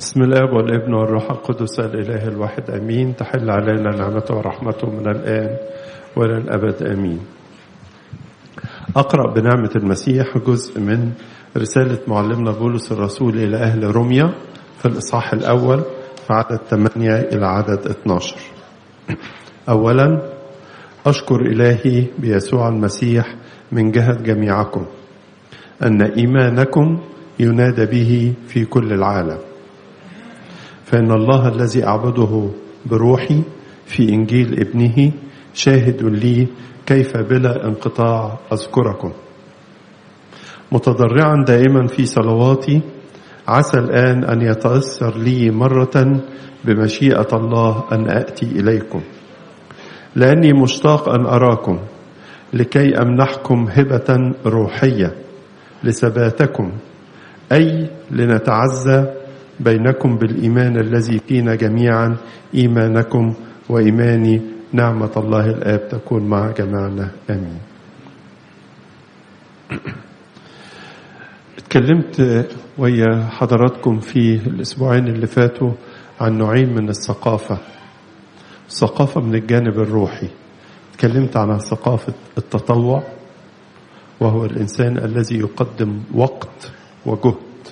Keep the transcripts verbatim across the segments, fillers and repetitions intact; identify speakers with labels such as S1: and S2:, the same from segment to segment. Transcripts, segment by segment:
S1: بسم الله والابن والروح القدس الإله الواحد أمين. تحل علينا نعمته ورحمته من الآن وإلى الأبد أمين. أقرأ بنعمة المسيح جزء من رسالة معلمنا بولس الرسول إلى أهل روميا في الإصحاح الأول في عدد ثمانية إلى عدد اثناشر. أولا، أشكر إلهي بيسوع المسيح من جهة جميعكم أن إيمانكم ينادى به في كل العالم، فإن الله الذي أعبده بروحي في إنجيل ابنه شاهد لي كيف بلا انقطاع أذكركم، متضرعا دائما في صلواتي، عسى الآن أن يتأثر لي مرة بمشيئة الله أن أأتي إليكم، لأني مشتاق أن أراكم لكي أمنحكم هبة روحية لثباتكم، أي لنتعزى بينكم بالإيمان الذي فينا جميعا، إيمانكم وإيماني، نعمة الله الآب تكون مع جميعنا آمين. اتكلمت ويا حضراتكم في الأسبوعين اللي فاتوا عن نوعين من الثقافة. الثقافة من الجانب الروحي، اتكلمت عن ثقافة التطوع، وهو الإنسان الذي يقدم وقت وجهد.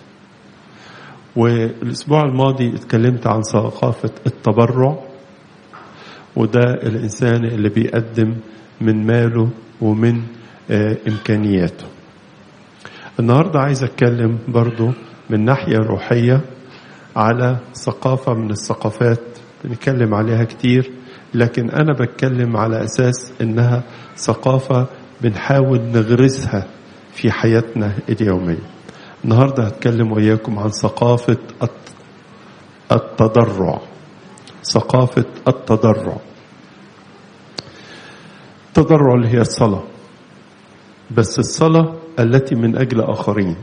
S1: والأسبوع الماضي اتكلمت عن ثقافة التبرع، وده الإنسان اللي بيقدم من ماله ومن آه إمكانياته. النهاردة عايز أتكلم برضو من ناحية روحية على ثقافة من الثقافات بنتكلم عليها كتير، لكن أنا بتكلم على أساس إنها ثقافة بنحاول نغرسها في حياتنا اليومية. النهاردة هتكلم وياكم عن ثقافة التضرع. ثقافة التضرع التضرع اللي هي الصلاة، بس الصلاة التي من أجل آخرين.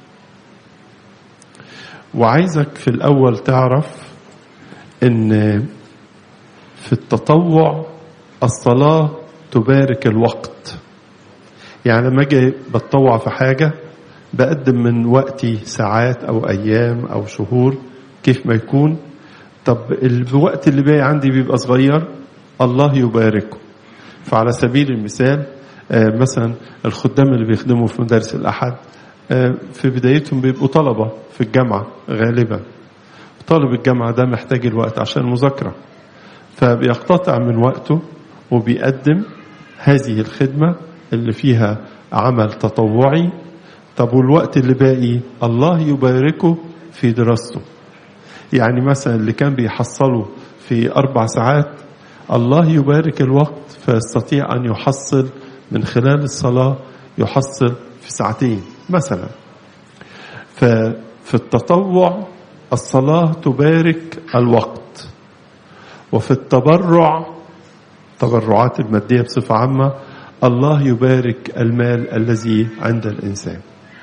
S1: وعايزك في الأول تعرف إن في التطوع الصلاة تبارك الوقت. يعني لما أجي بتطوع في حاجة بقدم من وقتي ساعات أو أيام أو شهور كيف ما يكون. طب الوقت اللي باقي عندي بيبقى صغير، الله يباركه. فعلى سبيل المثال مثلا الخدام اللي بيخدموا في مدارس الأحد في بدايتهم بيبقوا طلبة في الجامعة غالبا. طالب الجامعة ده محتاج الوقت عشان المذاكرة، فبيقتطع من وقته وبيقدم هذه الخدمة اللي فيها عمل تطوعي. طب والوقت اللي باقي الله يباركه في دراسته. يعني مثلا اللي كان بيحصله في أربع ساعات الله يبارك الوقت فيستطيع أن يحصل من خلال الصلاة يحصل في ساعتين مثلا. ففي التطوع الصلاة تبارك الوقت، وفي التبرع التبرعات المادية بصفة عامة الله يبارك المال الذي عند الإنسان.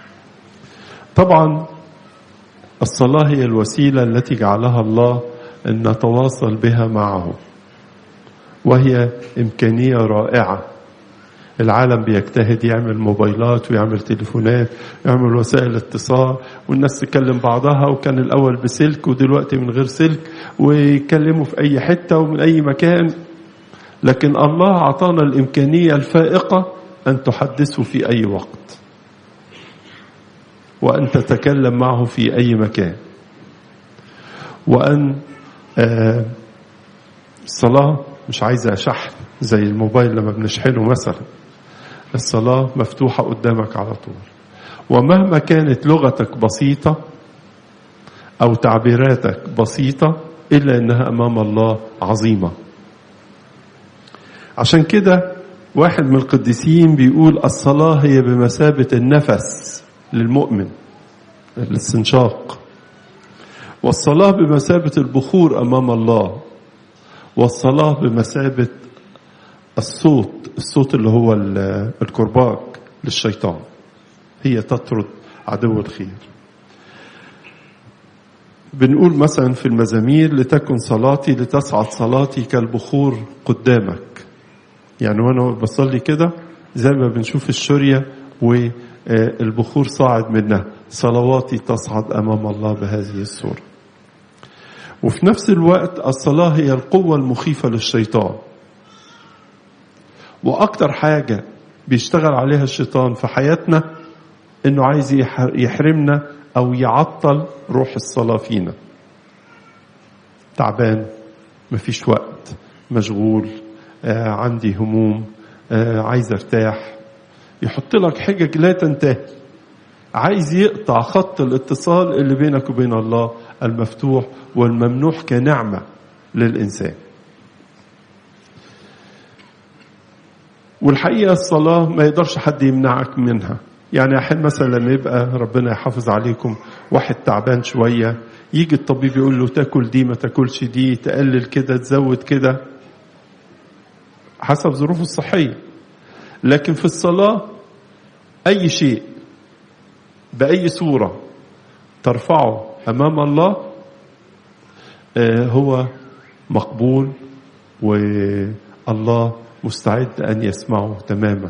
S1: طبعا الصلاة هي الوسيلة التي جعلها الله أن نتواصل بها معه، وهي إمكانية رائعة. العالم بيجتهد يعمل موبايلات ويعمل تليفونات ويعمل وسائل اتصال، والناس تكلم بعضها، وكان الأول بسلك ودلوقتي من غير سلك، ويكلموا في أي حتة ومن أي مكان. لكن الله أعطانا الإمكانية الفائقة أن تحدثه في أي وقت، وأن تتكلم معه في أي مكان، وأن آه الصلاة مش عايزة شحن زي الموبايل لما بنشحنه مثلا. الصلاة مفتوحة قدامك على طول، ومهما كانت لغتك بسيطة أو تعبيراتك بسيطة إلا أنها أمام الله عظيمة. عشان كده واحد من القديسين بيقول الصلاة هي بمثابة النفس للمؤمن، الاستنشاق، والصلاة بمثابة البخور أمام الله، والصلاة بمثابة الصوت الصوت اللي هو الكرباج للشيطان، هي تطرد عدو الخير. بنقول مثلا في المزامير لتكن صلاتي لتصعد صلاتي كالبخور قدامك. يعني وانا بصلي كده زي ما بنشوف الشرية والبخور صاعد منها، صلواتي تصعد أمام الله بهذه الصورة. وفي نفس الوقت الصلاة هي القوة المخيفة للشيطان. وأكتر حاجة بيشتغل عليها الشيطان في حياتنا إنه عايز يحرمنا أو يعطل روح الصلاة فينا. تعبان، مفيش وقت، مشغول، آه عندي هموم، آه عايز ارتاح، يحط لك حجج لا تنتهي، عايز يقطع خط الاتصال اللي بينك وبين الله المفتوح والممنوح كنعمة للإنسان. والحقيقة الصلاة ما يقدرش حد يمنعك منها. يعني أحيان مثلا لما يبقى ربنا يحافظ عليكم واحد تعبان شوية، يجي الطبيب يقول له تاكل دي ما تاكلش دي، تقلل كده تزود كده حسب ظروفه الصحية. لكن في الصلاة أي شيء بأي صورة ترفعه أمام الله هو مقبول، والله مستعد أن يسمعه تماما.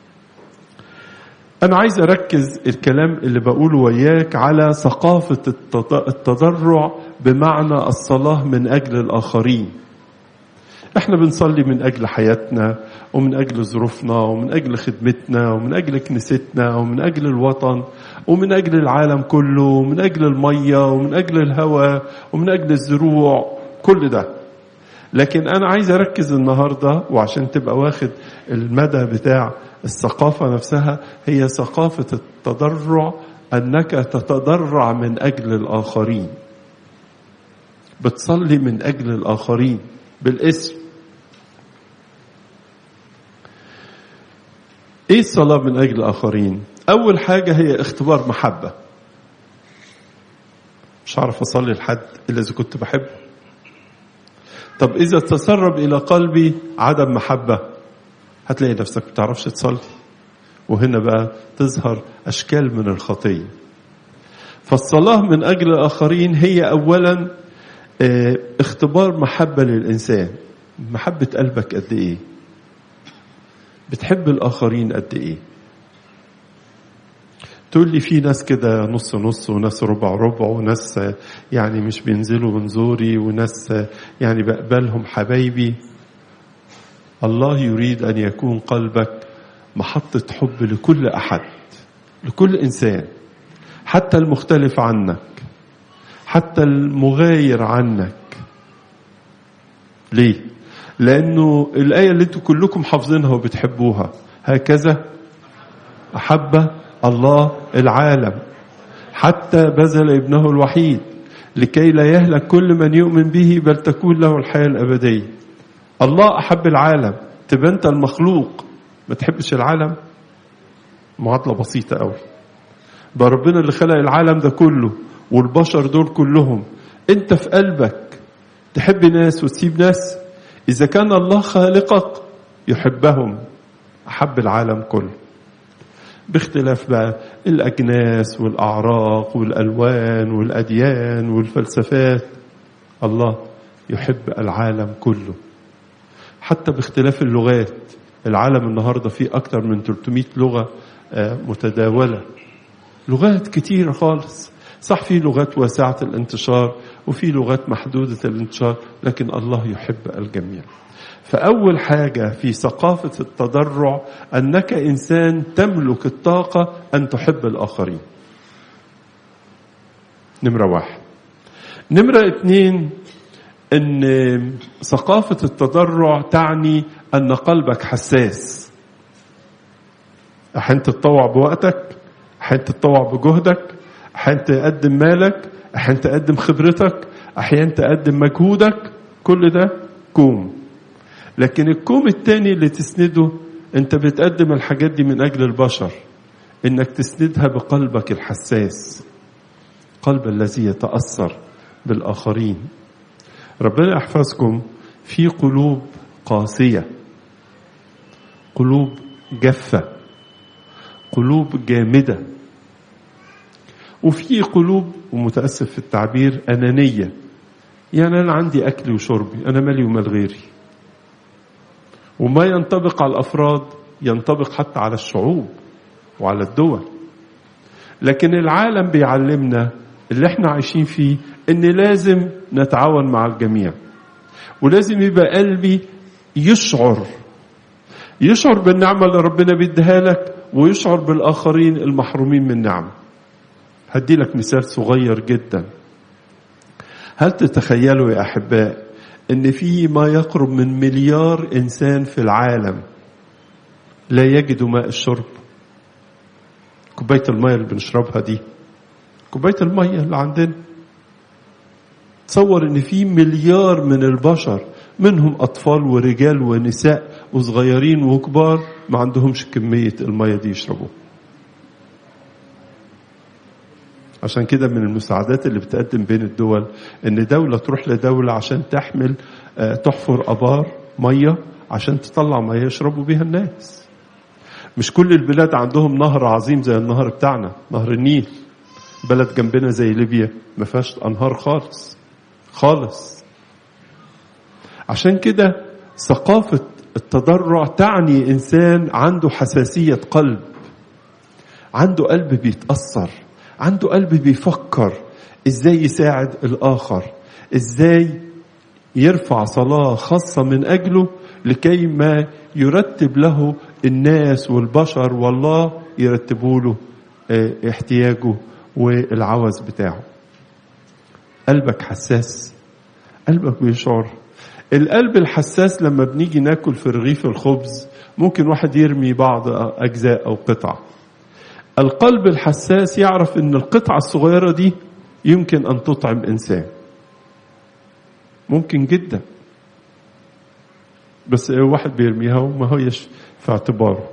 S1: أنا عايز أركز الكلام اللي بقوله وياك على ثقافة التضرع بمعنى الصلاة من أجل الآخرين. احنا بنصلي من أجل حياتنا ومن أجل ظروفنا ومن أجل خدمتنا ومن أجل كنيستنا ومن أجل الوطن ومن أجل العالم كله ومن أجل المية ومن أجل الهواء ومن أجل الزروع، كل ده. لكن أنا عايز أركز النهاردة وعشان تبقى واخد المدى بتاع الثقافة نفسها، هي ثقافة التضرع، أنك تتضرع من أجل الآخرين، بتصلي من أجل الآخرين بالاسم. إيه الصلاة من أجل الآخرين؟ أول حاجة هي اختبار محبة. مش عارف أصلي لحد إلا إذا كنت بحبه. طب إذا تسرب إلى قلبي عدم محبة هتلاقي نفسك بتعرفش تصلي، وهنا بقى تظهر أشكال من الخطية. فالصلاة من أجل الآخرين هي أولا اختبار محبة للإنسان. محبة قلبك قد إيه؟ بتحب الآخرين قد إيه؟ تقول لي في ناس كده نص نص وناس ربع ربع وناس يعني مش بينزلوا من زوري وناس يعني بقبلهم حبايبي. الله يريد أن يكون قلبك محطة حب لكل أحد، لكل إنسان، حتى المختلف عنك، حتى المغاير عنك. ليه؟ لأنه الآية اللي انتوا كلكم حافظينها وبتحبوها، هكذا أحب الله العالم حتى بذل ابنه الوحيد لكي لا يهلك كل من يؤمن به بل تكون له الحياة الأبدية. الله أحب العالم، تبقى أنت المخلوق ما تحبش العالم؟ معادلة بسيطة قوي. بقى ربنا اللي خلق العالم ده كله والبشر دول كلهم، أنت في قلبك تحب ناس وتسيب ناس؟ إذا كان الله خالقك يحبهم، أحب العالم كله باختلاف بقى الأجناس والأعراق والألوان والأديان والفلسفات. الله يحب العالم كله حتى باختلاف اللغات. العالم النهاردة فيه أكتر من ثلاثمائة لغة متداولة، لغات كتيرة خالص. صح في لغات واسعة الانتشار وفي لغات محدودة الانتشار، لكن الله يحب الجميع. فأول حاجة في ثقافة التضرع أنك إنسان تملك الطاقة أن تحب الآخرين. نمرة واحد. نمرة اتنين، أن ثقافة التضرع تعني أن قلبك حساس. أحيانا تتطوع بوقتك، أحيانا تتطوع بجهدك، أحيانا تقدم مالك، أحيانا تقدم خبرتك، أحيانا تقدم مجهودك، كل ده كوم. لكن الكوم التاني اللي تسنده، انت بتقدم الحاجات دي من أجل البشر، انك تسندها بقلبك الحساس، قلب الذي يتأثر بالآخرين. ربنا يحفظكم. في قلوب قاسية، قلوب جافة، قلوب جامدة، وفي قلوب، ومتأسف في التعبير، أنانية. يعني أنا عندي أكلي وشربي، أنا مالي ومال غيري. وما ينطبق على الأفراد ينطبق حتى على الشعوب وعلى الدول. لكن العالم بيعلمنا اللي احنا عايشين فيه إن لازم نتعاون مع الجميع، ولازم يبقى قلبي يشعر يشعر بالنعمة اللي ربنا بيديها لك، ويشعر بالآخرين المحرومين من نعمة. هدي لك مثال صغير جدا. هل تتخيلوا يا أحباء إن في ما يقرب من مليار إنسان في العالم لا يجدوا ماء الشرب؟ كوباية المية اللي بنشربها دي، كوباية المية اللي عندنا، تصور إن في مليار من البشر، منهم أطفال ورجال ونساء وصغيرين وكبار، ما عندهمش كمية المية دي يشربوها. عشان كده من المساعدات اللي بتقدم بين الدول إن دولة تروح لدولة عشان تحمل تحفر أبار مية عشان تطلع مية يشربوا بيها الناس. مش كل البلاد عندهم نهر عظيم زي النهر بتاعنا، نهر النيل. بلد جنبنا زي ليبيا ما فيهاش أنهار خالص خالص. عشان كده ثقافة التضرع تعني إنسان عنده حساسية قلب، عنده قلب بيتأثر، عنده قلب بيفكر إزاي يساعد الآخر، إزاي يرفع صلاة خاصة من أجله لكي ما يرتب له الناس والبشر والله يرتبوا له احتياجه والعوز بتاعه. قلبك حساس، قلبك بيشعر. القلب الحساس لما بنيجي ناكل في رغيف الخبز ممكن واحد يرمي بعض أجزاء أو قطع. القلب الحساس يعرف ان القطعة الصغيرة دي يمكن ان تطعم انسان، ممكن جدا، بس واحد بيرميها وما هيش في اعتباره.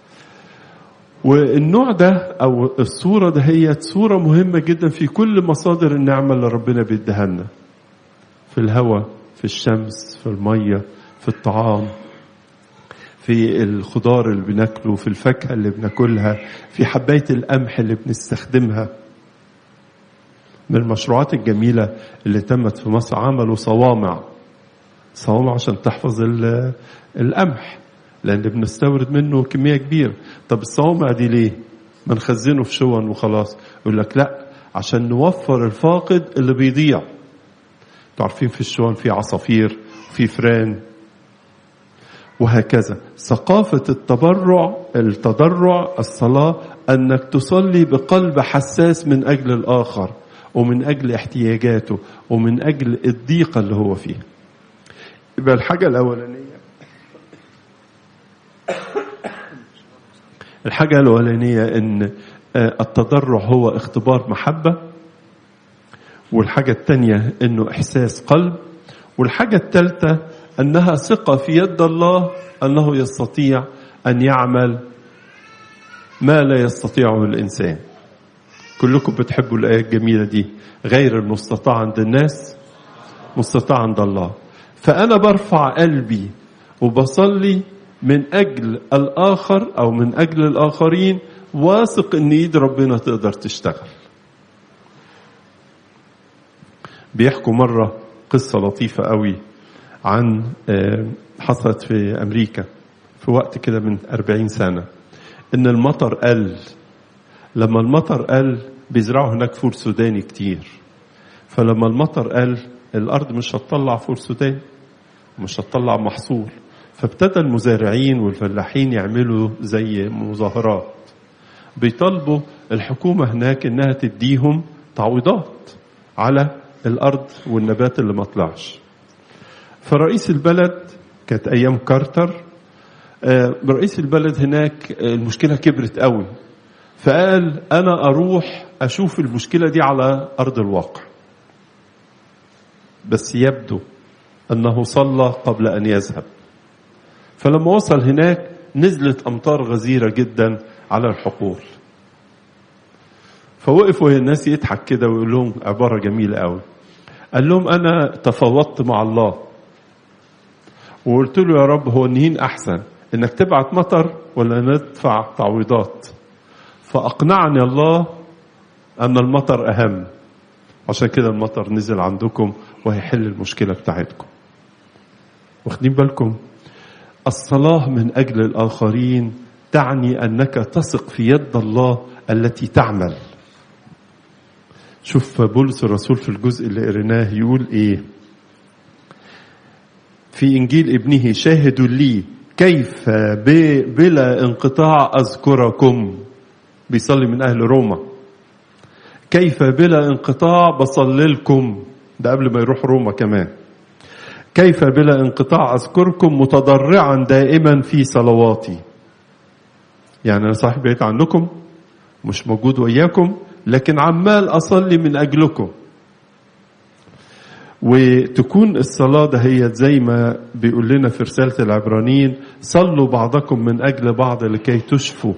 S1: والنوع ده او الصورة ده هي صورة مهمة جدا في كل مصادر النعمة اللي ربنا بيديها لنا، في الهواء، في الشمس، في المية، في الطعام، في الخضار اللي بناكله، في الفاكهة اللي بناكلها، في حباية القمح اللي بنستخدمها. من المشروعات الجميلة اللي تمت في مصر عملوا صوامع صوامع عشان تحفظ القمح، لأن بنستورد منه كمية كبيرة. طب الصوامع دي ليه؟ ما نخزنه في شون وخلاص. يقول لك لا، عشان نوفر الفاقد اللي بيضيع. تعرفين في الشون في عصافير وفي فران وهكذا. ثقافة التبرع التضرع الصلاة أنك تصلي بقلب حساس من أجل الآخر ومن أجل احتياجاته ومن أجل الضيقة اللي هو فيه. يبقى الحاجة الأولانية الحاجة الأولانية أن التضرع هو اختبار محبة، والحاجة الثانية أنه إحساس قلب، والحاجة الثالثة أنها ثقة في يد الله أنه يستطيع أن يعمل ما لا يستطيعه الإنسان. كلكم بتحبوا الآية الجميلة دي، غير المستطاع عند الناس مستطاع عند الله. فأنا برفع قلبي وبصلي من أجل الآخر أو من أجل الآخرين، واثق أن يد ربنا تقدر تشتغل. بيحكوا مرة قصة لطيفة قوي عن حصلت في أمريكا في وقت كده من أربعين سنة، إن المطر قل. لما المطر قل بيزرعوا هناك فول سوداني كتير، فلما المطر قل الأرض مش هتطلع فول سوداني، مش هتطلع محصول. فابتدى المزارعين والفلاحين يعملوا زي مظاهرات بيطالبوا الحكومة هناك إنها تديهم تعويضات على الأرض والنبات اللي ما طلعش. فرئيس البلد، كانت أيام كارتر، رئيس البلد هناك المشكلة كبرت قوي، فقال أنا أروح أشوف المشكلة دي على أرض الواقع. بس يبدو أنه صلى قبل أن يذهب، فلما وصل هناك نزلت أمطار غزيرة جدا على الحقول. فوقفوا الناس يضحك كده ويقول لهم عبارة جميلة قوي، قال لهم أنا تفاوضت مع الله وقلت له يا رب هو النهين أحسن، إنك تبعت مطر ولا ندفع تعويضات؟ فأقنعني الله أن المطر أهم، عشان كده المطر نزل عندكم وهيحل المشكلة بتاعتكم. واخدين بالكم؟ الصلاة من أجل الآخرين تعني أنك تثق في يد الله التي تعمل. شوف بولس الرسول في الجزء اللي قريناه يقول ايه في انجيل ابنه: شاهدوا لي كيف بلا انقطاع اذكركم. بيصلي من اهل روما. كيف بلا انقطاع بصلي لكم، ده قبل ما يروح روما كمان. كيف بلا انقطاع اذكركم متضرعا دائما في صلواتي. يعني انا صاحب بيت عنكم، مش موجود وياكم، لكن عمال أصلي من أجلكم. وتكون الصلاة ده هي زي ما بيقول لنا في رسالة العبرانيين: صلوا بعضكم من أجل بعض لكي تشفوا.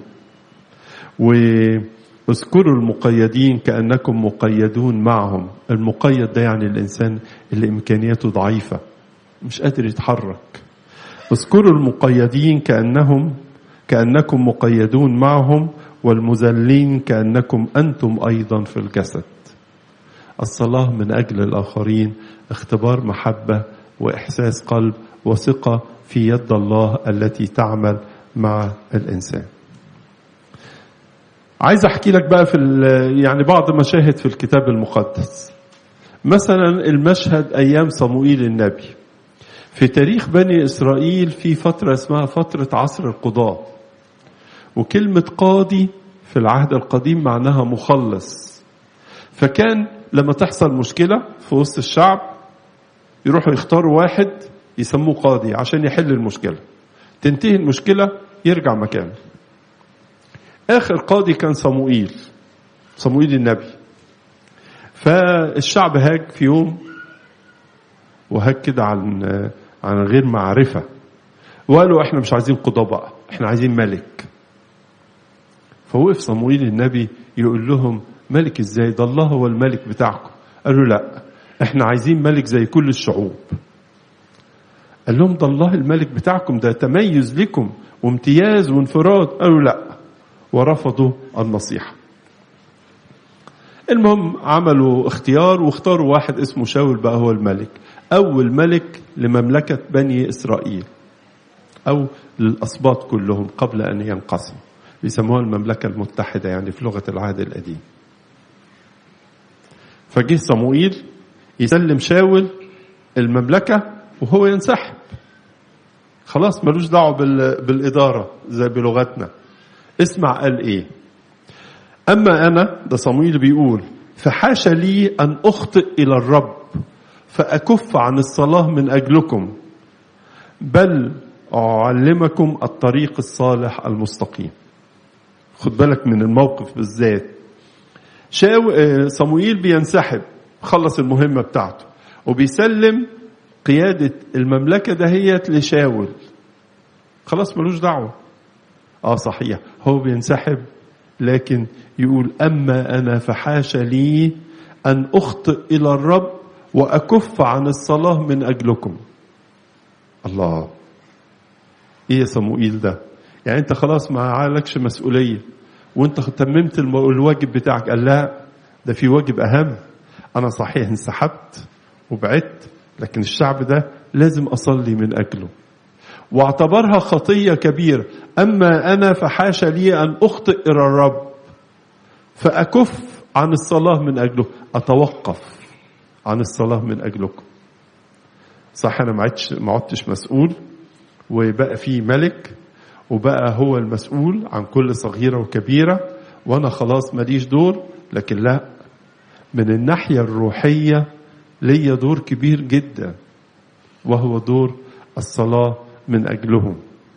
S1: واذكروا المقيدين كأنكم مقيدون معهم. المقيد ده يعني الإنسان اللي إمكانياته ضعيفة مش قادر يتحرك. اذكروا المقيدين كأنهم كأنكم مقيدون معهم، والمذلين كأنكم أنتم أيضا في الجسد. الصلاة من أجل الآخرين اختبار محبة وإحساس قلب وثقة في يد الله التي تعمل مع الإنسان. عايز أحكي لك بقى في يعني بعض مشاهد في الكتاب المقدس. مثلا المشهد أيام صموئيل النبي. في تاريخ بني إسرائيل في فترة اسمها فترة عصر القضاة، وكلمة قاضي في العهد القديم معناها مخلص. فكان لما تحصل مشكلة في وسط الشعب يروحوا يختاروا واحد يسموه قاضي عشان يحل المشكلة، تنتهي المشكلة يرجع مكانه. آخر قاضي كان صموئيل صموئيل النبي. فالشعب هاج في يوم، وهاج كده عن عن غير معرفة، وقالوا احنا مش عايزين قضاء بقى، احنا عايزين ملك. فوقف صموئيل النبي يقول لهم: ملك ازاي؟ ده الله هو الملك بتاعكم. قالوا: لا، احنا عايزين ملك زي كل الشعوب. قال لهم: ده الله الملك بتاعكم، ده تميز لكم وامتياز وانفراد. قالوا: لا، ورفضوا النصيحة. المهم عملوا اختيار واختاروا واحد اسمه شاول بقى هو الملك، أول ملك لمملكة بني إسرائيل أو للأسباط كلهم قبل أن ينقسم. بيسموها المملكة المتحدة يعني في لغة العهد القديم. فجه صموئيل يسلم شاول المملكة وهو ينسحب، خلاص ملوش دعوة بالإدارة زي بلغتنا. اسمع قال إيه: أما أنا، ده صموئيل بيقول، فحاشا لي أن أخطئ إلى الرب فأكف عن الصلاة من أجلكم، بل أعلمكم الطريق الصالح المستقيم. خد بالك من الموقف بالذات. شاو صموئيل بينسحب، خلص المهمة بتاعته وبيسلم قيادة المملكة دهيت لشاول، خلاص ملوش دعوة. آه صحيح هو بينسحب، لكن يقول: أما أنا فحاشا لي أن أخطئ إلى الرب وأكف عن الصلاة من أجلكم. الله، إيه يا صموئيل ده؟ يعني أنت خلاص ما عليكش مسؤولية وأنت تممت الواجب بتاعك. قال: لا، ده في واجب أهم. أنا صحيح انسحبت وبعدت، لكن الشعب ده لازم أصلي من أجله. واعتبرها خطية كبيرة. أما أنا فحاشا لي أن أخطئ إلى الرب فأكف عن الصلاة من أجله، أتوقف عن الصلاة من أجلكم. صح، أنا ما عدتش مسؤول، وبقى في ملك وبقى هو المسؤول عن كل صغيرة وكبيرة، وأنا خلاص ماليش دور. لكن لا، من الناحية الروحية لي دور كبير جدا، وهو دور الصلاة من أجلهم.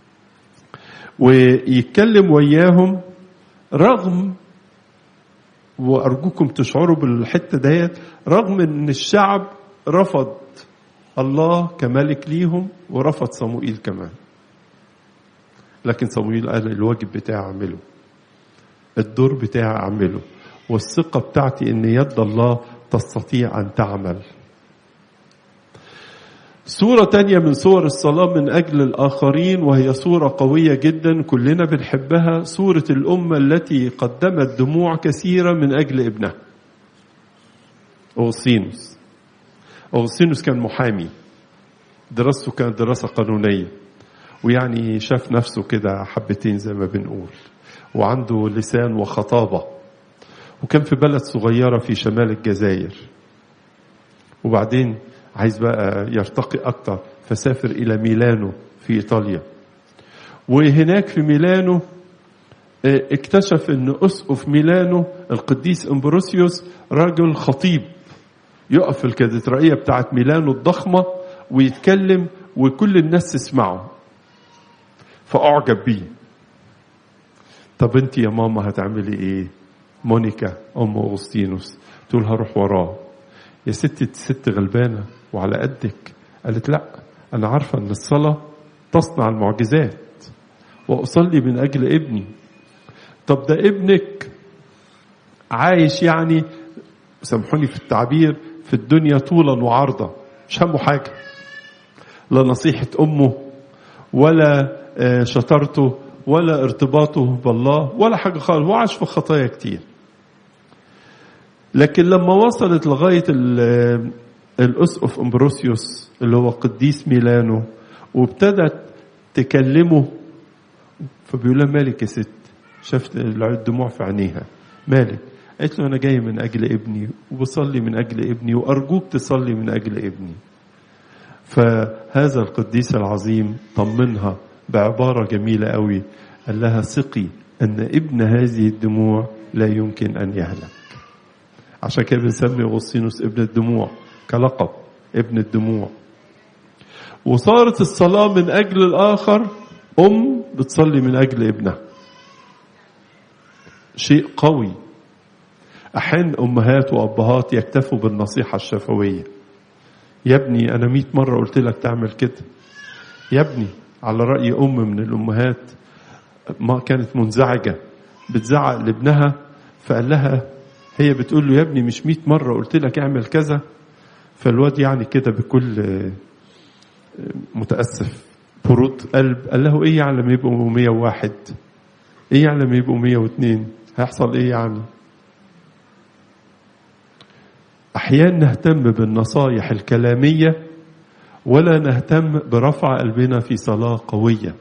S1: ويتكلم وياهم رغم، وأرجوكم تشعروا بالحتة ديت، رغم أن الشعب رفض الله كملك ليهم ورفض صموئيل كمان، لكن صموئيل قال: الواجب بتاعي أعمله، الدور بتاعي أعمله، والثقة بتاعتي أن يد الله تستطيع أن تعمل. صورة تانية من صور الصلاة من أجل الآخرين، وهي صورة قوية جدا كلنا بنحبها، صورة الأمة التي قدمت دموع كثيرة من أجل ابنها أوغسطينوس. أوغسطينوس كان محامي، دراسته كانت دراسة قانونية، ويعني شاف نفسه كده حبتين زي ما بنقول، وعنده لسان وخطابة، وكان في بلد صغيرة في شمال الجزائر، وبعدين عايز بقى يرتقي أكتر فسافر إلى ميلانو في إيطاليا. وهناك في ميلانو اكتشف أن أسقف ميلانو القديس أمبروسيوس راجل خطيب، يقف في الكاتدرائية بتاعت ميلانو الضخمة ويتكلم وكل الناس تسمعه، فأعجب بيه. طب انت يا ماما هتعملي ايه؟ مونيكا أم أغسطينوس تقول هروح وراه. يا ستي ست غلبانة وعلى قدك. قالت لا، أنا عارفة أن الصلاة تصنع المعجزات وأصلي من أجل ابني. طب ده ابنك عايش يعني، سامحوني في التعبير، في الدنيا طولا وعرضا، مش همه حاجة، لا نصيحة أمه ولا شطارته ولا ارتباطه بالله ولا حاجة خالص، هو عاش في خطايا كتير. لكن لما وصلت لغاية الأسقف أمبروسيوس اللي هو قديس ميلانو وابتدت تكلمه، فبيقول لها مالك يا ست؟ شفت الدموع في عينيها، مالك؟ قالت له أنا جاي من أجل ابني وبصلي من أجل ابني وأرجوك تصلي من أجل ابني. فهذا القديس العظيم طمنها بعبارة جميلة قوي، قال لها ثقي أن ابن هذه الدموع لا يمكن أن يهلك. عشان كده بنسمي أغسطينوس ابن الدموع كلقب، ابن الدموع. وصارت الصلاة من أجل الآخر أم بتصلي من أجل ابنها، شيء قوي. أحيانا أمهات وأبهات يكتفوا بالنصيحة الشفوية، يا ابني أنا مئة مرة قلت لك تعمل كده، يا ابني. على رأي أم من الأمهات ما كانت منزعجة بتزعق لابنها، فقال لها، هي بتقول له يا ابني مش مئة مرة قلت لك اعمل كذا، فالواد يعني كده بكل متأسف برود قلب قال له ايه يعني لما يبقوا مية وواحد، ايه يعني لما يبقوا مية واثنين، هيحصل ايه يعني؟ أحيانا نهتم بالنصايح الكلامية ولا نهتم برفع قلبنا في صلاة قوية.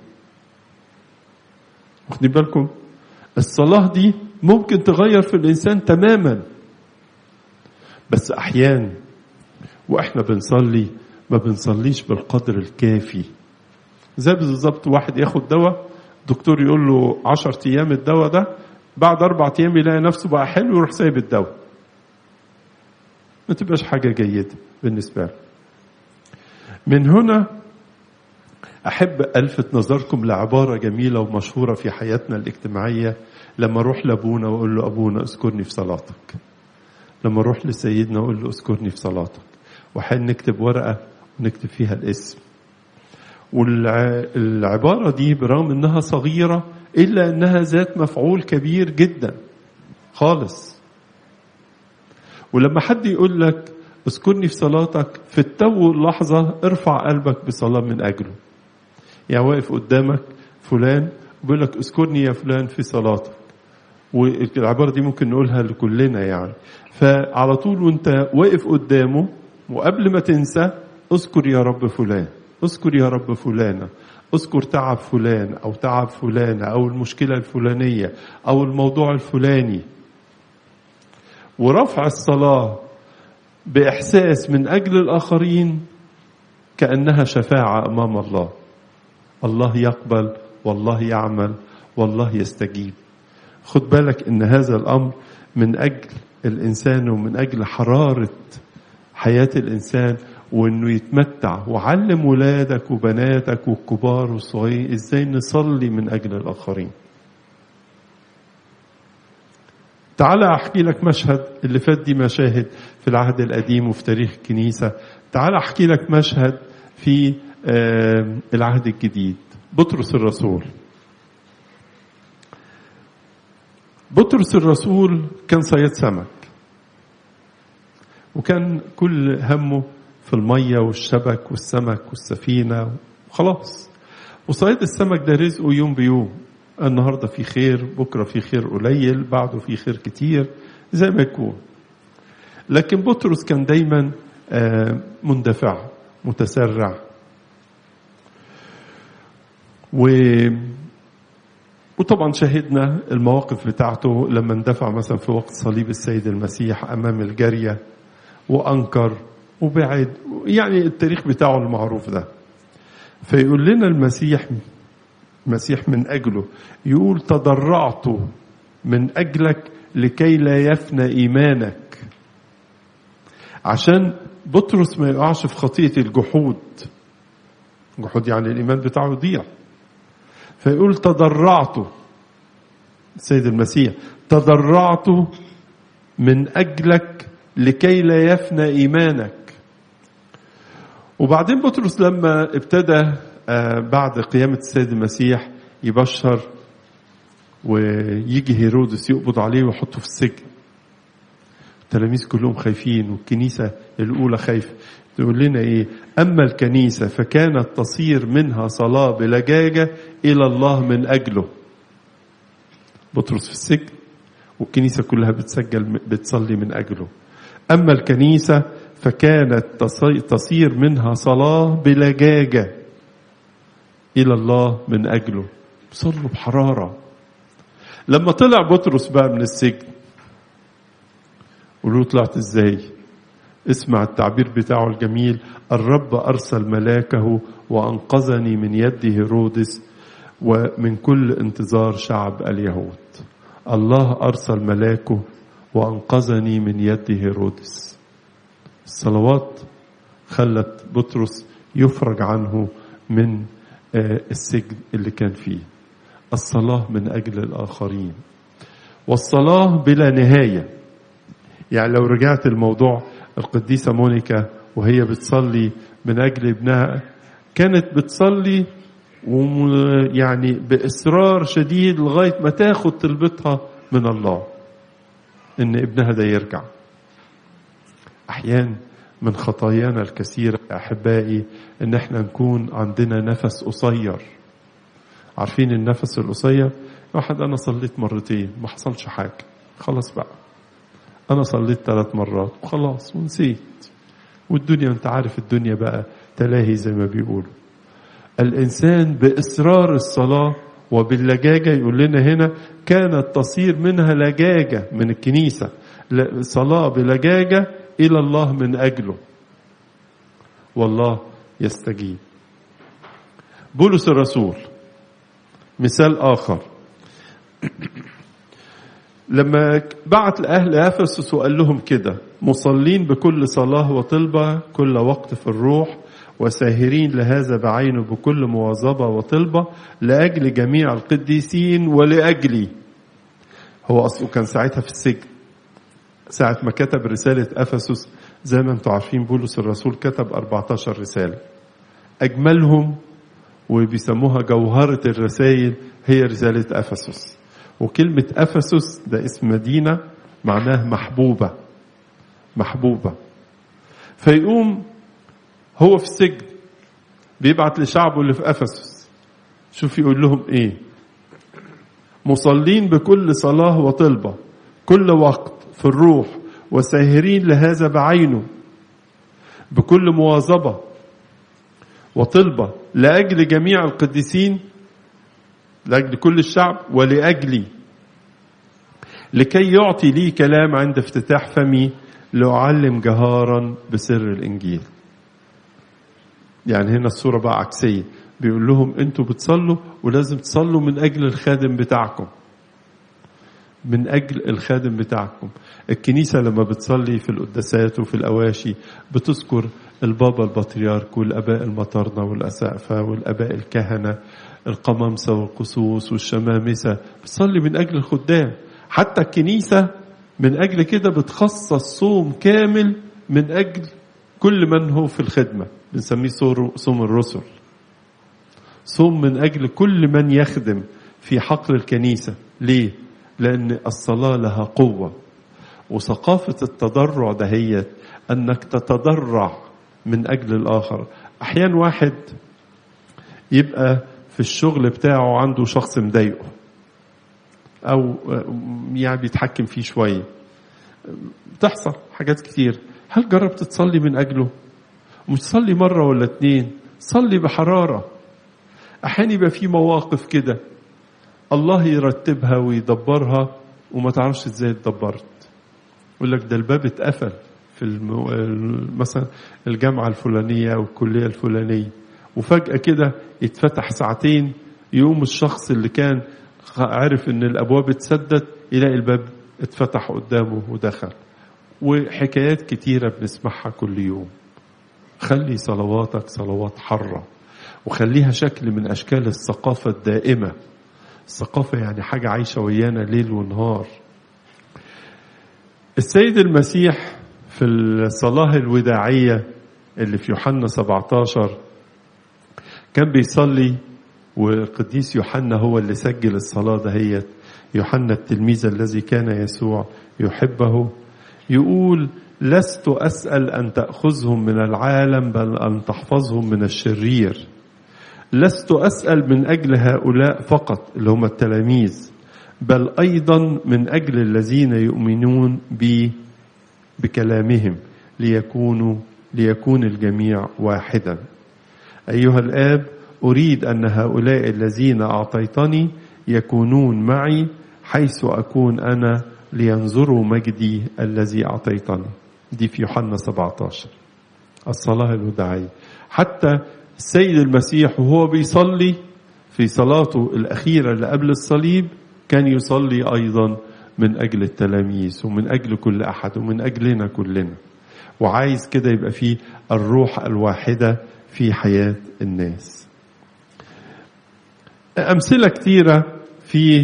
S1: واخدين بالكم؟ الصلاة دي ممكن تغير في الإنسان تماما، بس أحيانا وإحنا بنصلي ما بنصليش بالقدر الكافي. زي بالضبط واحد ياخد دواء، دكتور يقول له عشر أيام الدواء ده، بعد أربع أيام يلاقي نفسه بقى حلو ويروح سايب الدواء، ما تبقاش حاجة جيدة بالنسبة له. من هنا أحب ألفت نظركم لعبارة جميلة ومشهورة في حياتنا الاجتماعية. لما أروح لأبونا وأقول له أبونا أذكرني في صلاتك، لما أروح لسيدنا وأقول له أذكرني في صلاتك، وحين نكتب ورقة ونكتب فيها الاسم. والعبارة دي برغم أنها صغيرة إلا أنها ذات مفعول كبير جدا خالص. ولما حد يقول لك اذكرني في صلاتك، في التو اللحظة ارفع قلبك بصلاة من أجله. يعني واقف قدامك فلان بيقول لك اذكرني يا فلان في صلاتك، والعبارة دي ممكن نقولها لكلنا يعني. فعلى طول وانت واقف قدامه وقبل ما تنسى اذكر يا رب فلان، اذكر يا رب فلانة، اذكر تعب فلان أو تعب فلانة أو المشكلة الفلانية أو الموضوع الفلاني. ورفع الصلاة بإحساس من أجل الآخرين كأنها شفاعة أمام الله. الله يقبل والله يعمل والله يستجيب. خد بالك إن هذا الأمر من أجل الإنسان ومن أجل حرارة حياة الإنسان، وإنه يتمتع. وعلم ولادك وبناتك والكبار والصغيرين إزاي نصلي من أجل الآخرين. تعال أحكي لك مشهد، اللي فات دي مشاهد في العهد القديم وفي تاريخ الكنيسة. تعال أحكي لك مشهد في العهد الجديد. بطرس الرسول. بطرس الرسول كان صياد سمك، وكان كل همه في المية والشبك والسمك والسفينة وخلاص. وصياد السمك ده رزقه يوم بيوم، النهاردة في خير، بكرة في خير قليل، بعده في خير كتير، زي ما يكون. لكن بطرس كان دايما مندفع متسرع، و... وطبعا شاهدنا المواقف بتاعته لما اندفع مثلا في وقت صليب السيد المسيح أمام الجارية وأنكر وبعد، يعني التاريخ بتاعه المعروف ده. فيقول لنا المسيح مسيح من أجله، يقول تضرعت من أجلك لكي لا يفنى إيمانك، عشان بطرس ما يقعش في خطية الجحود. جحود يعني الإيمان بتاعه يضيع. فيقول تضرعت، السيد المسيح تضرعت من أجلك لكي لا يفنى إيمانك. وبعدين بطرس لما ابتدى بعد قيامة السيد المسيح يبشر، ويجي هيرودس يقبض عليه ويحطه في السجن، التلاميذ كلهم خايفين والكنيسة الأولى خايفة. تقول لنا إيه؟ أما الكنيسة فكانت تصير منها صلاة بلجاجة إلى الله من أجله. بطرس في السجن والكنيسة كلها بتسجل بتصلي من أجله. أما الكنيسة فكانت تصير منها صلاة بلجاجة إلى الله من أجله، بصلوا بحرارة. لما طلع بطرس بقى من السجن، قولوا طلعت إزاي؟ اسمع التعبير بتاعه الجميل: الرب أرسل ملاكه وأنقذني من يد هيرودس ومن كل انتظار شعب اليهود. الله أرسل ملاكه وأنقذني من يد هيرودس. الصلوات خلت بطرس يفرج عنه من السجن اللي كان فيه. الصلاة من أجل الآخرين، والصلاة بلا نهاية. يعني لو رجعت الموضوع، القديسة مونيكا وهي بتصلي من أجل ابنها كانت بتصلي ويعني بإصرار شديد لغاية ما تاخد طلبتها من الله إن ابنها ده يرجع. أحيان من خطايانا الكثيرة أحبائي إن احنا نكون عندنا نفس قصير. عارفين النفس القصير؟ واحد أنا صليت مرتين ما حصلش حاجة، خلاص بقى أنا صليت ثلاث مرات وخلاص ونسيت، والدنيا أنت عارف الدنيا بقى تلاهي زي ما بيقولوا. الإنسان بإصرار الصلاة وباللجاجة، يقول لنا هنا كانت تصير منها لجاجة من الكنيسة، صلاة بلجاجة إلى الله من أجله، والله يستجيب. بولس الرسول مثال آخر، لما بعت لأهل أفسس وقال لهم كده: مصلين بكل صلاة وطلبة كل وقت في الروح، وساهرين لهذا بعينه بكل مواظبة وطلبة لأجل جميع القديسين ولأجلي. هو أصله كان ساعتها في السجن، ساعة ما كتب رسالة أفسس. زي ما انتم عارفين بولس الرسول كتب أربعة عشر رسالة، أجملهم وبيسموها جوهرة الرسائل هي رسالة أفسس. وكلمة أفسس ده اسم مدينة معناه محبوبة، محبوبة. فيقوم هو في السجن بيبعت لشعبه اللي في أفسس، شوف يقول لهم إيه: مصلين بكل صلاة وطلبة كل وقت في الروح، وساهرين لهذا بعينه بكل مواظبة وطلبة لأجل جميع القديسين، لأجل كل الشعب ولأجلي، لكي يعطي لي كلام عند افتتاح فمي لأعلم جهارا بسر الإنجيل. يعني هنا الصورة بقى عكسية، بيقول لهم انتوا بتصلوا ولازم تصلوا من أجل الخادم بتاعكم، من أجل الخادم بتاعكم. الكنيسة لما بتصلي في القداسات وفي الأواشي بتذكر البابا البطريرك والأباء المطرنة والأسقفة والأباء الكهنة القمامسة والقسوس والشمامسة، بتصلي من أجل الخدام. حتى الكنيسة من أجل كده بتخصص صوم كامل من أجل كل من هو في الخدمة، بنسميه صوم الرسل، صوم من أجل كل من يخدم في حقل الكنيسة. ليه؟ لأن الصلاة لها قوة، وثقافة التضرع دهيت أنك تتضرع من أجل الآخر. أحيان واحد يبقى في الشغل بتاعه عنده شخص مضايقه أو يعني بيتحكم فيه شوية، بتحصل حاجات كتير. هل جربت تصلي من أجله؟ مش تصلي مرة ولا اتنين، صلي بحرارة. أحيان يبقى في مواقف كده الله يرتبها ويدبرها وما تعرفش ازاي اتدبرت. يقول لك ده الباب اتقفل في المو... مثلا الجامعة الفلانية أو الكلية الفلانية، وفجأة كده يتفتح ساعتين، يقوم الشخص اللي كان عارف ان الأبواب اتسدت يلاقي الباب اتفتح قدامه ودخل. وحكايات كتيرة بنسمعها كل يوم. خلي صلواتك صلوات حرة، وخليها شكل من أشكال الثقافة الدائمة. الثقافة يعني حاجة عايشة ويانا ليل ونهار. السيد المسيح في الصلاة الوداعية اللي في يوحنا سبعة عشر كان بيصلي، والقديس يوحنا هو اللي سجل الصلاة دهيت. يوحنا التلميذ الذي كان يسوع يحبه يقول: لست أسأل أن تأخذهم من العالم، بل أن تحفظهم من الشرير. لست أسأل من أجل هؤلاء فقط اللي هم التلاميذ، بل أيضا من أجل الذين يؤمنون بي بكلامهم، ليكونوا ليكون الجميع واحدا. أيها الآب، أريد أن هؤلاء الذين أعطيتني يكونون معي حيث أكون أنا، لينظروا مجدي الذي أعطيتني. دي في يوحنا سبعة عشر الصلاة الوداعية. حتى السيد المسيح وهو بيصلي في صلاته الأخيرة اللي قبل الصليب كان يصلي أيضا من أجل التلاميذ ومن أجل كل أحد ومن أجلنا كلنا، وعايز كده يبقى فيه الروح الواحدة في حياة الناس. أمثلة كتيرة في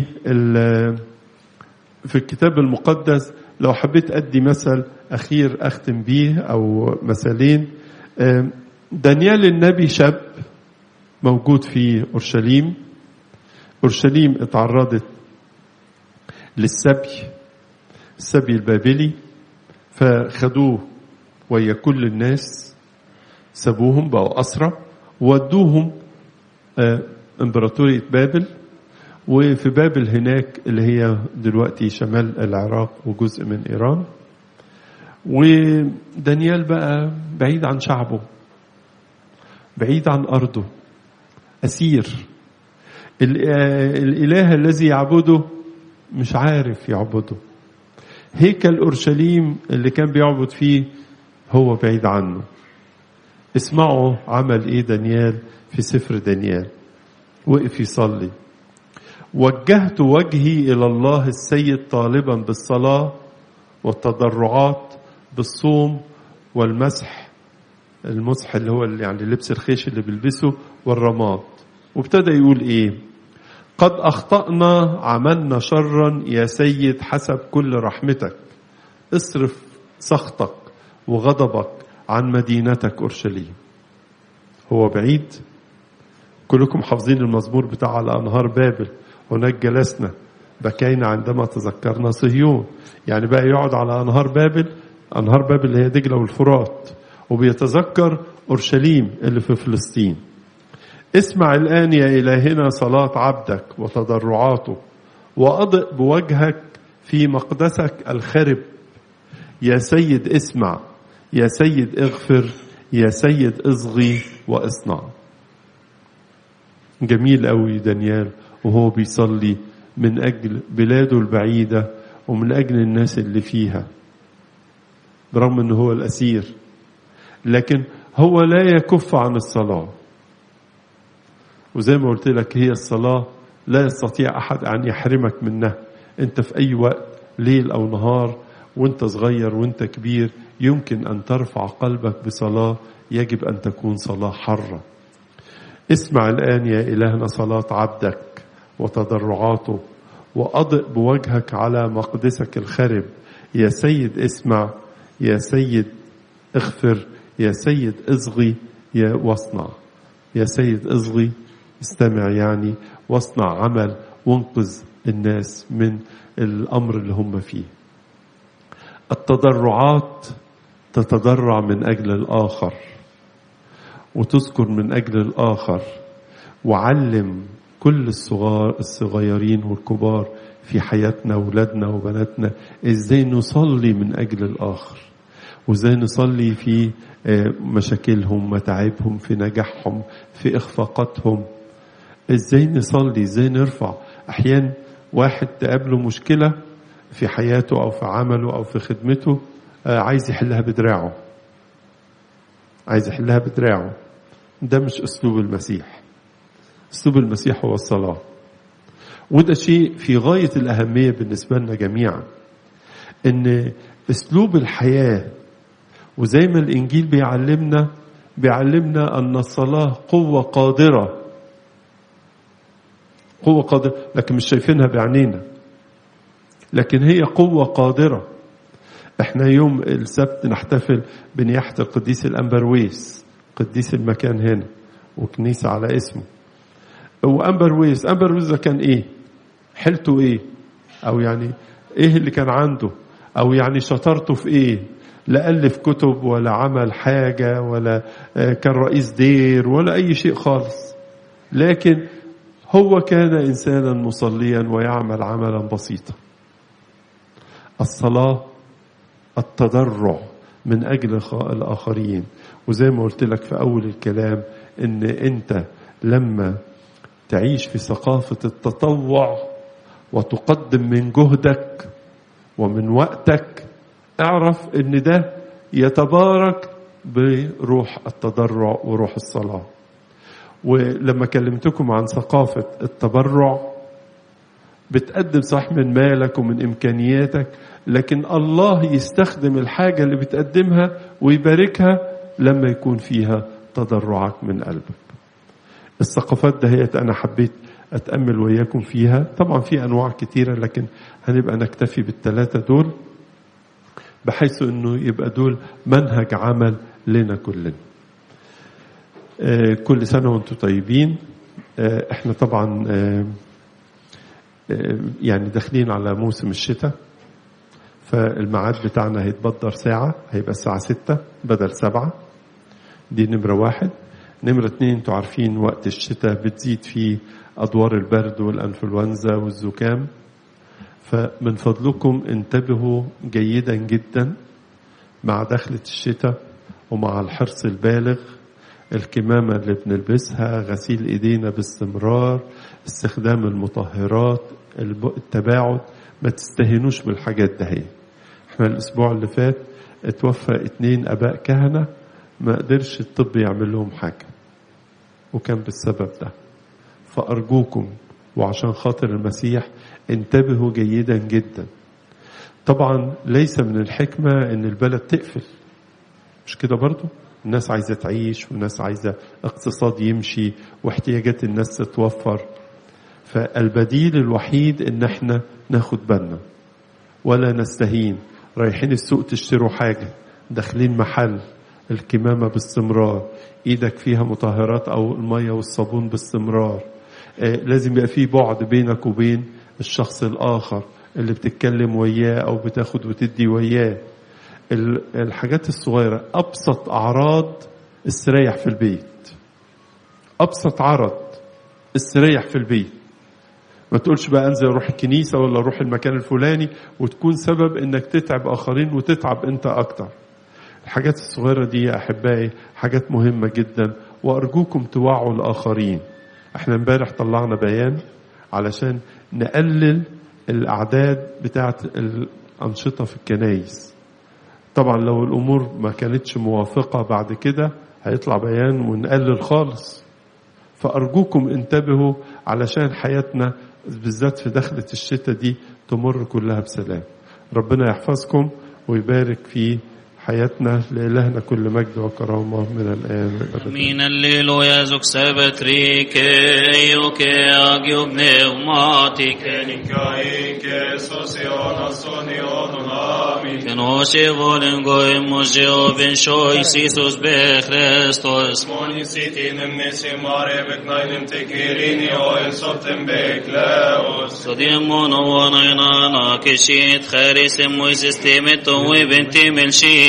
S1: في الكتاب المقدس. لو حبيت أدي مثل أخير أختم بيه أو مثالين. دانيال النبي شاب موجود في أورشليم. أورشليم اتعرضت للسبي، السبي البابلي، فخدوه ويا كل الناس، سبوهم بقوا أسرى وودوهم امبراطورية بابل. وفي بابل هناك اللي هي دلوقتي شمال العراق وجزء من إيران. ودانيال بقى بعيد عن شعبه، بعيد عن أرضه، أسير. الإله الذي يعبده مش عارف يعبده. هيكل أورشليم اللي كان بيعبد فيه هو بعيد عنه. اسمعوا عمل إيه دانيال في سفر دانيال. وقف يصلي: وجهت وجهي إلى الله السيد طالبا بالصلاة والتضرعات، بالصوم والمسح، المسح اللي هو اللي يعني لبس الخيش اللي بيلبسه، والرماد. وابتدى يقول إيه: قد أخطأنا، عملنا شرا يا سيد حسب كل رحمتك، اصرف سخطك وغضبك عن مدينتك أورشليم. هو بعيد. كلكم حافظين المزمور بتاع على أنهار بابل: هناك جلسنا بكينا عندما تذكرنا صهيون. يعني بقى يقعد على أنهار بابل، أنهار بابل اللي هي دجلة والفرات، وبيتذكر أورشليم اللي في فلسطين. اسمع الآن يا إلهنا صلاة عبدك وتضرعاته، وأضئ بوجهك في مقدسك الخرب. يا سيد اسمع، يا سيد اغفر، يا سيد اصغي واصنع. جميل قوي دانيال وهو بيصلي من أجل بلاده البعيدة ومن أجل الناس اللي فيها، برغم أنه هو الأسير، لكن هو لا يكف عن الصلاة. وزي ما قلت لك هي الصلاة لا يستطيع أحد أن يحرمك منها. أنت في أي وقت، ليل أو نهار، وأنت صغير وأنت كبير، يمكن أن ترفع قلبك بصلاة. يجب أن تكون صلاة حرة. اسمع الآن يا إلهنا صلاة عبدك وتضرعاته، وأضئ بوجهك على مقدسك الخرب. يا سيد اسمع، يا سيد اغفر، يا سيد اصغي يا واصنع. يا سيد اصغي، استمع يعني، واصنع عمل، وانقذ الناس من الأمر اللي هم فيه. التضرعات تتضرع من أجل الآخر، وتذكر من أجل الآخر، وعلم كل الصغار الصغيرين والكبار في حياتنا، ولادنا وبناتنا، إزاي نصلي من أجل الآخر، وإزاي نصلي في مشاكلهم، متاعبهم، في نجاحهم، في إخفاقاتهم. إزاي نصلي، إزاي نرفع أحيانا واحد تقابله مشكلة في حياته أو في عمله أو في خدمته، عايز يحلها بدراعه، عايز يحلها بدراعه. ده مش أسلوب المسيح. أسلوب المسيح هو الصلاة، وده شيء في غاية الأهمية بالنسبة لنا جميعا، إن أسلوب الحياة، وزي ما الإنجيل بيعلمنا بيعلمنا أن الصلاة قوة قادرة، قوة قادرة، لكن مش شايفينها بعينينا، لكن هي قوة قادرة. احنا يوم السبت نحتفل بنياحة القديس الأنبرويس، قديس المكان هنا وكنيسة على اسمه. وأنبرويس أنبرويس ده كان ايه؟ حلته ايه؟ او يعني ايه اللي كان عنده؟ او يعني شطارته في ايه؟ لا ألف كتب ولا عمل حاجة ولا كان رئيس دير ولا أي شيء خالص، لكن هو كان إنسانا مصليا ويعمل عملا بسيطا. الصلاة التضرع من أجل الآخرين. وزي ما قلت لك في أول الكلام، إن أنت لما تعيش في ثقافة التطوع وتقدم من جهدك ومن وقتك، اعرف إن ده يتبارك بروح التضرع وروح الصلاة. ولما كلمتكم عن ثقافة التبرع، بتقدم صح من مالك ومن إمكانياتك، لكن الله يستخدم الحاجة اللي بتقدمها ويباركها لما يكون فيها تضرعك من قلبك. الثقافات دهيت أنا حبيت أتأمل وياكم فيها. طبعا في أنواع كتيرة، لكن هنبقى نكتفي بالثلاثة دول، بحيث أنه يبقى دول منهج عمل لنا كلنا. آه كل سنة وانتم طيبين. آه احنا طبعا آه آه يعني داخلين على موسم الشتاء، فالميعاد بتاعنا هيتبدر ساعة، هيبقى الساعة ستة بدل سبعة. دي نمرة واحد. نمرة اتنين، انتوا عارفين وقت الشتاء بتزيد فيه أدوار البرد والأنفلونزا والزكام، فمن فضلكم انتبهوا جيدا جدا مع دخلة الشتاء ومع الحرص البالغ. الكمامة اللي بنلبسها، غسيل ايدينا باستمرار، استخدام المطهرات، التباعد، ما تستهينوش بالحاجات دهي. احنا الاسبوع اللي فات اتوفى اتنين اباء كهنة ما قدرش الطب يعمل لهم حاجة، وكان بالسبب ده. فأرجوكم وعشان خاطر المسيح انتبهوا جيدا جدا. طبعا ليس من الحكمة ان البلد تقفل، مش كده برضو؟ الناس عايزة تعيش، والناس عايزة اقتصاد يمشي، واحتياجات الناس تتوفر. فالبديل الوحيد ان احنا ناخد بالنا ولا نستهين. رايحين السوق تشتروا حاجة، داخلين محل، الكمامة باستمرار، ايدك فيها مطهرات او المية والصابون باستمرار. آه لازم يبقى فيه بعد بينك وبين الشخص الآخر اللي بتتكلم وياه أو بتاخد وتدي وياه. الحاجات الصغيرة، أبسط أعراض استريح في البيت، أبسط عرض استريح في البيت. ما تقولش بقى أنزل أروح الكنيسة ولا أروح المكان الفلاني وتكون سبب إنك تتعب آخرين وتتعب أنت أكتر. الحاجات الصغيرة دي يا أحبائي حاجات مهمة جدا، وأرجوكم توعوا الآخرين. احنا امبارح طلعنا بيان علشان نقلل الأعداد بتاعت الأنشطة في الكنائس. طبعا لو الأمور ما كانتش موافقة بعد كده هيطلع بيان ونقلل خالص. فأرجوكم انتبهوا علشان حياتنا بالذات في دخلة الشتاء دي تمر كلها بسلام. ربنا يحفظكم ويبارك في حياتنا. لإلهنا كل مجد وكرامة من الآن
S2: من الليل يزك سبتريك يوك أجيب نغماتك
S3: نكايك سوسيون صونيون آمين
S2: كنوشي volem goim mojeo ben shoi Isus be Christos
S3: موني سيتين النسي ماري بكناين تكيريني وين صوتن بكلاوس
S2: صديمون ونينانا كشيت خارس مويس استيمتو وبنتي من شيت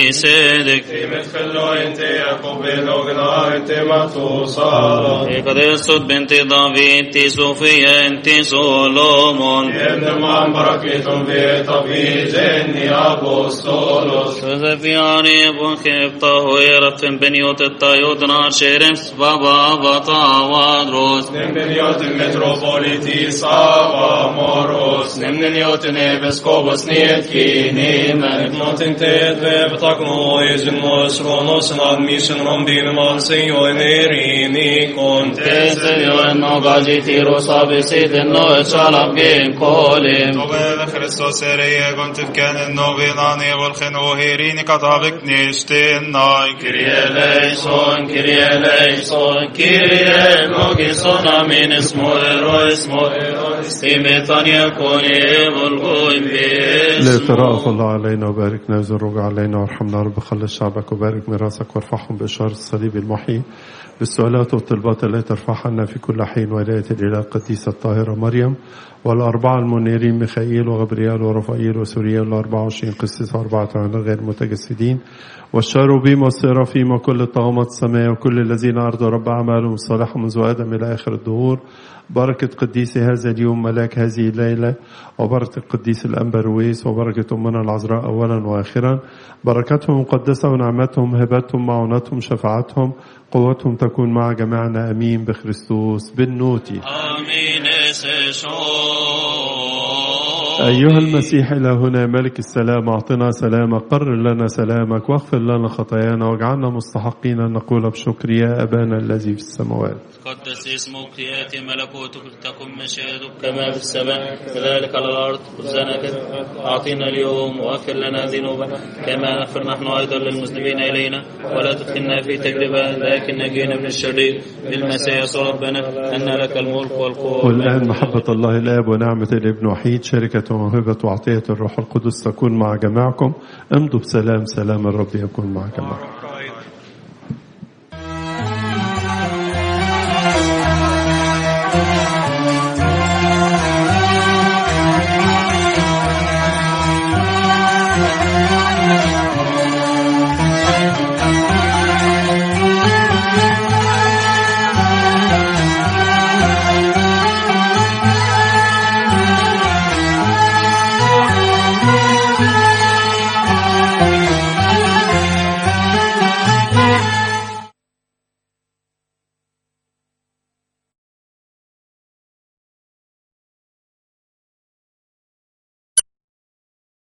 S2: صدق
S3: تمثلو انت يقبل وغنا انت ما توصل
S2: قدست بنت دافيد تي صوفيا انت سولومون
S3: ابن من بركتم في طبيب جني أبوستولوس
S2: وزفياني بوخيب طهوير فين بنيوت الطيود نار شيرمس بابا بطا وادروس
S3: نمنيوت المتروبوليتي صابا موروس نمنيوت نيبسكوبوس نيتكي نيمن نوتن تيد بتاكنو يزن مسرونوس نادميشن رمبين مانسيو نيريني كونت
S2: تسيو انو غاجي تيرو صابي سيد انو اتشالب بين كوليم
S4: طبيل خريستوس ريه كنت كان النوبيناني والخنو هيريني كطابق نيشتين ناي
S2: كريا ليسون كريا ليسون كريا لوغيسون امين اسمو ايرو اسمو ايرو استيمتان يكوني والغوين باسمو
S1: ليترأف الله علينا وباركنا ويزرق علينا وارحمنا رب خلص شعبك وبارك ميراثك وارفعهم بإشارة الصليب المحيي بالسؤالات والطلبات التي ترفعها لنا في كل حين ولاية الإله القديسة الطاهرة مريم والأربعة المنيرين ميخائيل وغبريال ورفائيل وسوريال والأربعة وعشرين قسيس وأربعة غير متجسدين والشاروبيم والسرافيم وكل الطغمات السماء وكل الذين أرضوا رب أعمالهم الصالحة منذ آدم إلى آخر الدهور. بركة قديس هذا اليوم ملاك هذه الليلة وبركة قديس الأنبرويس وبركة أمنا العذراء أولا وآخرا. بركتهم مقدسة ونعمتهم هبتهم معونتهم شفاعتهم قوتهم تكون مع جميعنا أمين بخريستوس بالنوتي
S2: آمين.
S1: أيها المسيح إلهنا ملك السلام أعطنا سلامك قرر لنا سلامك واغفر لنا خطايانا واجعلنا مستحقين أن نقول بشكر يا أبانا الذي في السماوات.
S2: قدس اسمك يأتي ملكوتك تكن مشيئتك كما في السماء كذلك على الأرض. خبزنا أعطينا اليوم واغفر لنا ذنوبنا كما نغفر نحن أيضا للمذنبين إلينا ولا تدخلنا في تجربة لكن نجينا من الشرير بالمسيح يسوع ربنا أن لك الملك والقوة
S1: والآن محبة الله الآب ونعمة الابن وحيد شركة وموهبة وعطية الروح القدس تكون مع جميعكم. امضوا بسلام. سلام الرب يكون مع جميعكم.